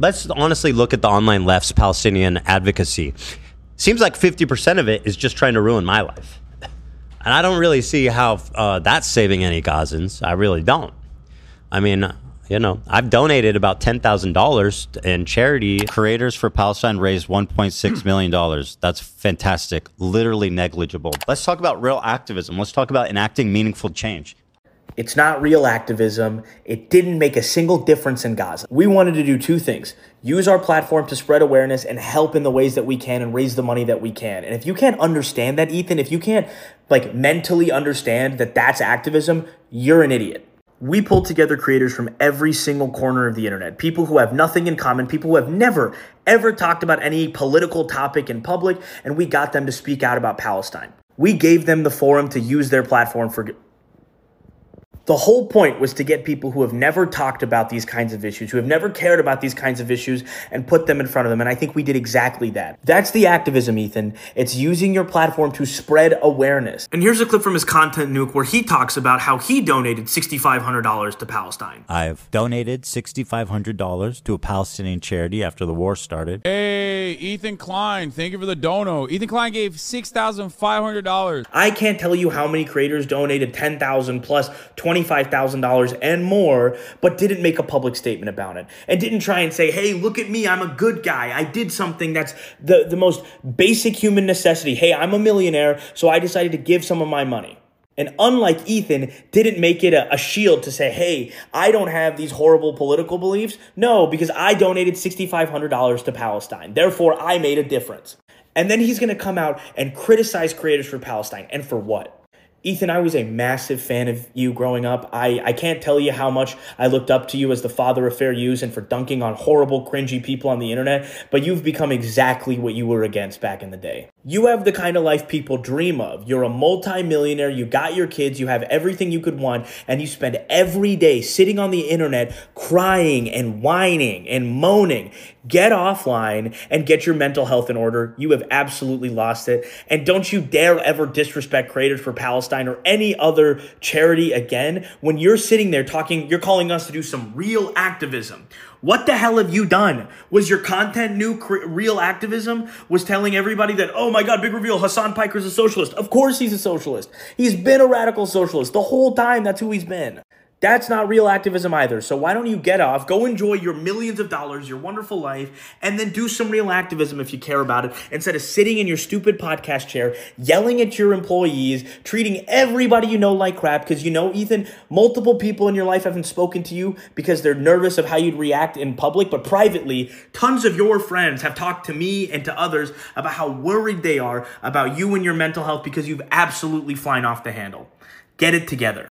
let's honestly look at the online left's Palestinian advocacy. Seems like 50% of it is just trying to ruin my life. And I don't really see how that's saving any Gazans. I really don't. I mean, I've donated about $10,000 in charity. Creators for Palestine raised $1.6 million. That's fantastic. Literally negligible. Let's talk about real activism. Let's talk about enacting meaningful change. It's not real activism. It didn't make a single difference in Gaza. We wanted to do two things: use our platform to spread awareness and help in the ways that we can and raise the money that we can. And if you can't understand that, Ethan, if you can't mentally understand that that's activism, you're an idiot. We pulled together creators from every single corner of the internet, people who have nothing in common, people who have never, ever talked about any political topic in public, and we got them to speak out about Palestine. We gave them the forum to use their platform for good. The whole point was to get people who have never talked about these kinds of issues, who have never cared about these kinds of issues, and put them in front of them. And I think we did exactly that. That's the activism, Ethan. It's using your platform to spread awareness. And here's a clip from his content nuke where he talks about how he donated $6,500 to Palestine. I've donated $6,500 to a Palestinian charity after the war started. Hey, Ethan Klein, thank you for the dono. Ethan Klein gave $6,500. I can't tell you how many creators donated $10,000 plus $25,000 and more, but didn't make a public statement about it and didn't try and say, hey, look at me, I'm a good guy. I did something that's the most basic human necessity. Hey, I'm a millionaire, so I decided to give some of my money. And unlike Ethan, didn't make it a shield to say, hey, I don't have these horrible political beliefs. No, because I donated $6,500 to Palestine. Therefore, I made a difference. And then he's going to come out and criticize creators for Palestine. And for what? Ethan, I was a massive fan of you growing up. I can't tell you how much I looked up to you as the father of fair use and for dunking on horrible, cringy people on the internet, but you've become exactly what you were against back in the day. You have the kind of life people dream of. You're a multi-millionaire, you got your kids, you have everything you could want, and you spend every day sitting on the internet crying and whining and moaning. Get offline and get your mental health in order. You have absolutely lost it. And don't you dare ever disrespect creators for Palestine or any other charity again. When you're sitting there talking, you're calling us to do some real activism. What the hell have you done? Was your content new real activism? Was telling everybody that, oh my God, big reveal, Hassan Piker's a socialist. Of course he's a socialist. He's been a radical socialist the whole time. That's who he's been. That's not real activism either. So why don't you get off, go enjoy your millions of dollars, your wonderful life, and then do some real activism if you care about it, instead of sitting in your stupid podcast chair, yelling at your employees, treating everybody you know like crap. Because Ethan, multiple people in your life haven't spoken to you because they're nervous of how you'd react in public, but privately, tons of your friends have talked to me and to others about how worried they are about you and your mental health because you've absolutely flying off the handle. Get it together.